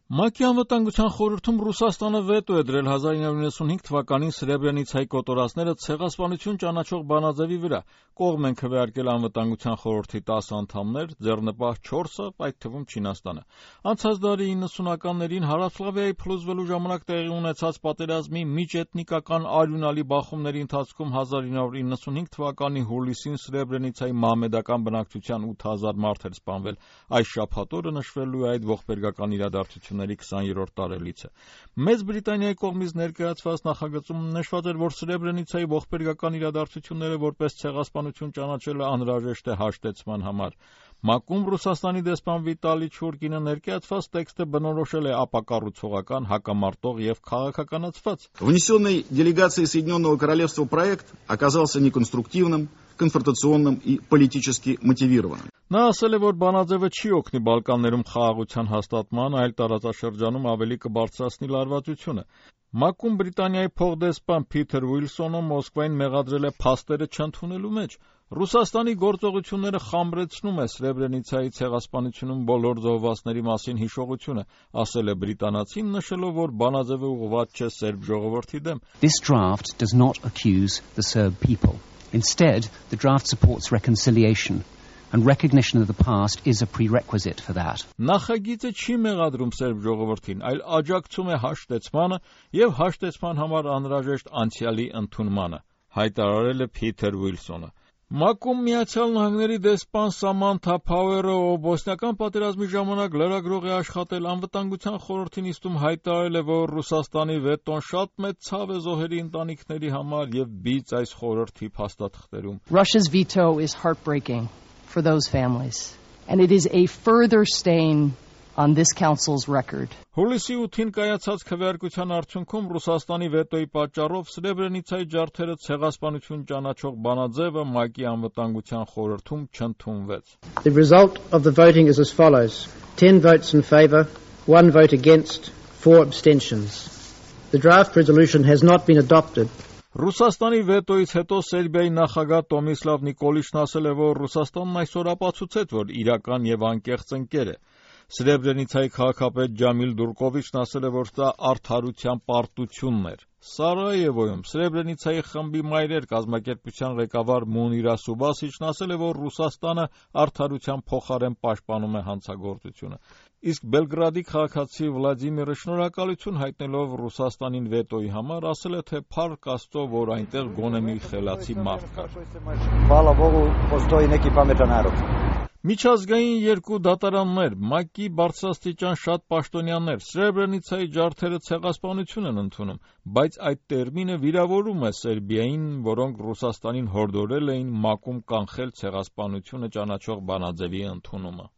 ՄԱԿ-ի անվտանգության խորհրդում Ռուսաստանը վետո է դրել 1995 թվականին Սրեբրենիցայի կոտորածները ցեղասպանություն ճանաչող բանաձևի վրա։ Կողմ են քվեարկել անվտանգության խորհրդի 10 անդամներ, ձեռնպահ 4-ը, այդ թվում Չինաստանը։ Անցած դարի 90-ականներին Հարավսլավիայի փլուզվելու ժամանակ տեղի ունեցած պատերազմի միջէթնիկական արյունալի բախումների ընթացքում 1995 թվականի հուլիսին Սրեբրենիցայի մահմեդական բնակչության 8000 մարդ էր սպանվել։ Այս շաբաթ օրը նշվելու է այդ ողբերգական իրադարձությունների 20-րդ տարելիցը։ Մեծ Բրիտանիայի կողմից ներկայացված նախագծում նշված էր, որ Սրեբրենիցայի ողբերգական իրադարձությունները որպես ցեղասպանություն ճանաչելը անհրաժեշտ է հաշտեցման համար։ ՄԱԿ-ում Ռուսաստանի դեսպան Վիտալի Չուրկինը ներկայացված տեքստը բնորոշել է ապակառուցողական, հակամարտող եւ քաղաքականացված։ Внесенный делегацией Соединенного Королевства проект оказался неконструктивным, конфронтационным и политически мотивированным. Նա ասել է, որ բանաձևը չի օգնի Բալկաններում խաղաղության հաստատման, այլ տարածաշրջանում ավելի կբարձրացնի լարվածությունը։ ՄԱԿ-ում Բրիտանիայի փոխդեսպան Փիթեր Ուիլսոնը Մոսկվային մեղադրել է փաստերը չընդունելու մեջ։ Ռուսաստանի գործողությունները խամրեցնում է Սրեբրենիցայի ցեղասպանությունում բոլոր զոհվածների մասին հիշողությունը, ասել է բրիտանացին, նշելով, որ բանաձևը ուղղված չէ սերբ ժողովրդի դեմ։ This draft does not accuse the Serb people. Instead, the draft supports reconciliation. And recognition of the past is a prerequisite for that. Նախագիծը չի մեղադրում սերբ ժողովրդին, այլ աջակցում է հաշտեցմանը եւ հաշտեցման համար անհրաժեշտ անցյալի ընդունմանը, հայտարարել է Փիթեր Ուիլսոնը։ ՄԱԿ-ում Միացյալ Նահանգների դեսպան Սամանթա Փաուերը, ով բոսնիական պատերազմի ժամանակ լրագրող է աշխատել, անվտանգության խորհրդի նիստում հայտարարել է, որ Ռուսաստանի վետոն շատ մեծ ցավ է զոհերի ընտանիքների համար եւ բիծ այս խորհրդի փաստաթղթերում։ Russia's veto is heartbreaking for those families, and it is a further stain on this council's record. Հուլիսի 8-ին կայացած քվեարկության արդյունքում Ռուսաստանի վետոյի պատճառով Սրեբրենիցայի ջարդերը ցեղասպանություն ճանաչող բանաձևը ՄԱԿ-ի անվտանգության խորհրդում չընդունվեց։ The result of the voting is as follows: 10 votes in favor, 1 vote against, 4 abstentions. The draft resolution has not been adopted. Ռուսաստանի վետոից հետո Սերբիայի նախագահ Տոմիսլավ Նիկոլիչն ասել է, որ Ռուսաստանն այսօր ապացուցեց, որ իրական եւ անկեղծ ընկեր է։ Սրեբրենիցայի քաղաքապետ Ջամիլ Դուրկովիչն ասել է, որ դա արդարության պարտությունն էր։ Սարայևոյում Սրեբրենիցայի խմբի մայրեր կազմակերպության ղեկավար Մունիրա Սուբասիչն ասել է, որ Ռուսաստանը արդարության փոխարեն պաշտպանում է հանցագործությունը։ Իսկ Բելգրադի քաղաքացի Վլադիմիրը շնորհակալություն հայտնելով Ռուսաստանին վետոյի համար, ասել է, թե փառք Աստծո, որ այնտեղ գոնե մի խելացի մարդ կար։ Слава Богу, постои neki pametan narod. Միջազգային երկու դատարաններ, ՄԱԿ-ի բարձրաստիճան շատ պաշտոնյաներ Սրեբրենիցայի ջարդերը ցեղասպանություն են ընդունում, բայց այդ տերմինը վիրավորում է Սերբիային, որոնք Ռուսաստանին հորդորել էին ՄԱԿ-ում կանխել ցեղասպանությունը ճանաչող բանաձևի ընդունումը։